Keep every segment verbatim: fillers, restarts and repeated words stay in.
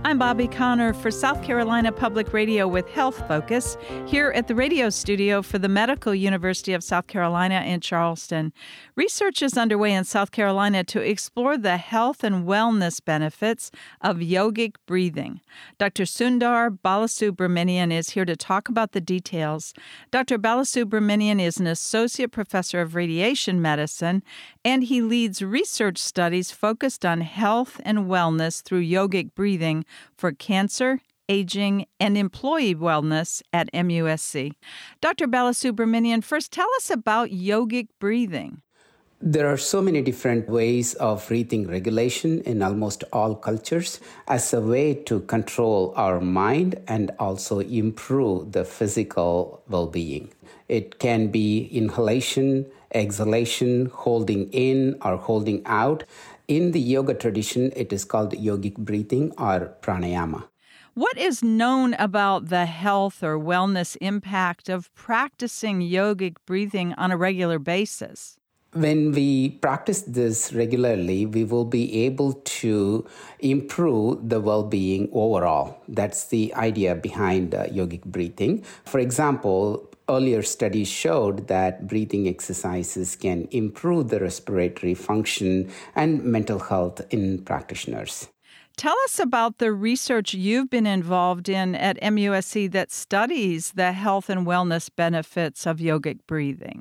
I'm Bobby Connor for South Carolina Public Radio with Health Focus here at the radio studio for the Medical University of South Carolina in Charleston. Research is underway in South Carolina to explore the health and wellness benefits of yogic breathing. Doctor Sundar Balasubramanian is here to talk about the details. Doctor Balasubramanian is an associate professor of radiation medicine, and he leads research studies focused on health and wellness through yogic breathing for cancer, aging, and employee wellness at M U S C. Doctor Balasubramanian, first tell us about yogic breathing. There are so many different ways of breathing regulation in almost all cultures as a way to control our mind and also improve the physical well-being. It can be inhalation, exhalation, holding in or holding out. In the yoga tradition, it is called yogic breathing or pranayama. What is known about the health or wellness impact of practicing yogic breathing on a regular basis? When we practice this regularly, we will be able to improve the well-being overall. That's the idea behind uh, yogic breathing. For example, earlier studies showed that breathing exercises can improve the respiratory function and mental health in practitioners. Tell us about the research you've been involved in at M U S C that studies the health and wellness benefits of yogic breathing.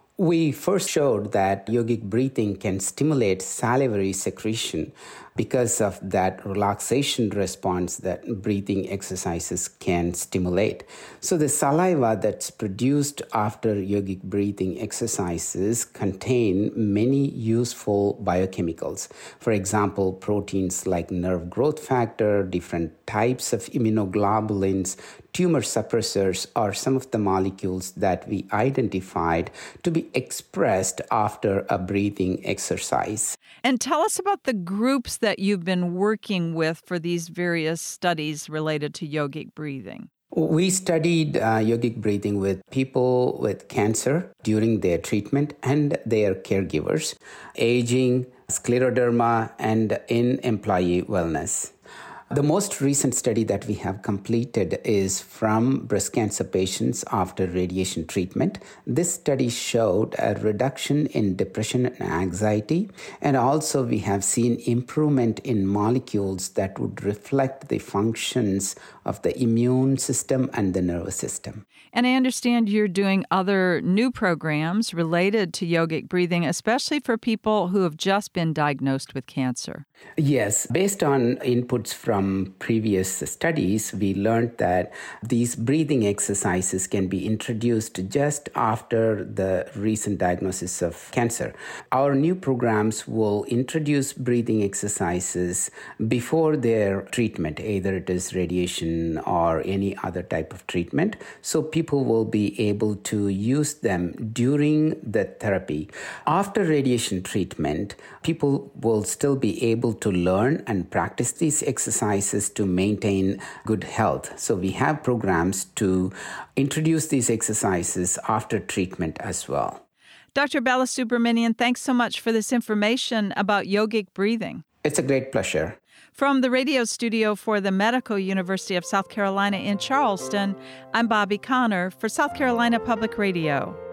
We first showed that yogic breathing can stimulate salivary secretion because of that relaxation response that breathing exercises can stimulate. So the saliva that's produced after yogic breathing exercises contain many useful biochemicals. For example, proteins like nerve growth factor, different types of immunoglobulins, tumor suppressors are some of the molecules that we identified to be expressed after a breathing exercise. And tell us about the groups that you've been working with for these various studies related to yogic breathing. We studied uh, yogic breathing with people with cancer during their treatment and their caregivers, aging, scleroderma, and in employee wellness. The most recent study that we have completed is from breast cancer patients after radiation treatment. This study showed a reduction in depression and anxiety, and also we have seen improvement in molecules that would reflect the functions of the immune system and the nervous system. And I understand you're doing other new programs related to yogic breathing, especially for people who have just been diagnosed with cancer. Yes, based on inputs from From previous studies, we learned that these breathing exercises can be introduced just after the recent diagnosis of cancer. Our new programs will introduce breathing exercises before their treatment, either it is radiation or any other type of treatment. So people will be able to use them during the therapy. After radiation treatment, people will still be able to learn and practice these exercises to maintain good health. So we have programs to introduce these exercises after treatment as well. Doctor Balasubramanian, thanks so much for this information about yogic breathing. It's a great pleasure. From the radio studio for the Medical University of South Carolina in Charleston, I'm Bobby Connor for South Carolina Public Radio.